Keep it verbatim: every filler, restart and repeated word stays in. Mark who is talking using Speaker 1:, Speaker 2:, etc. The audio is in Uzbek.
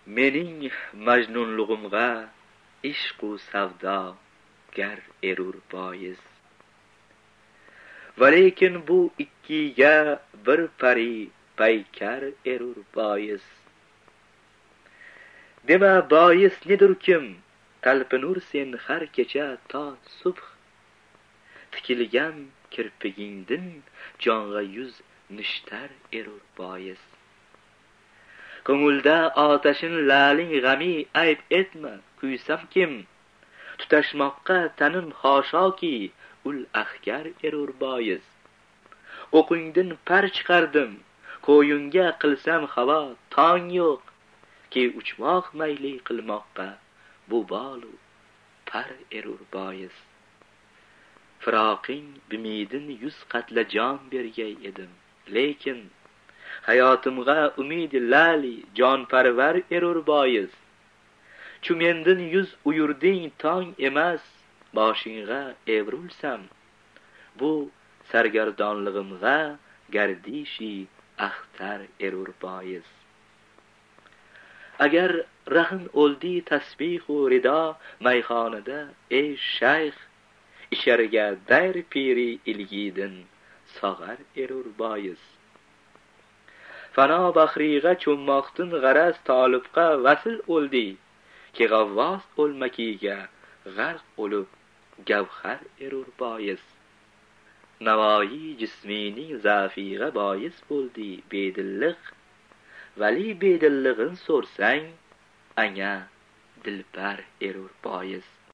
Speaker 1: mening majnunlig'imga ishq u savdo gar erur bois. Va lekin bu ikkiga bir pari paykar erur bois. Dema bois nedir kim talpinur sen har kecha to subh. Tikilgan kirpigingdin jonga yuz nishtar erur bois. Ko'ngilda otashin laling g'ami ayb etma kuysam kim. Tutashmoqqa tanim xoshoki ul axkar erur bois. O'qingdin par chiqardim ko'yunga qilsam havo tong yo'q. Ki uchmoq mayli qilmoqqa bu bolu par erur bois. Firoqing bimidin yuz qatla jon bergay edim, lekin hayotimga umid lali jonparvar erur bois. Chumendin yuz uyurding tong emas boshingga evrilsam, bu sargardonligimga gardishi axtar erur bois. Agar rahn o'ldi tasbih u rido mayxonada ey shayx, ishariga dayr piri ilgidin sog'ar erur bois. Fano bahriga cho'mmoqtin g'araz tolibqa vasl o'ldi, ki g'avvos o'lmakiga g'arq o'lib gavhar erur bois. Navoiy jismining zafiga bois bo'ldi bedilliq, vali bedillig'in so'rsang anga dilbar erur bois.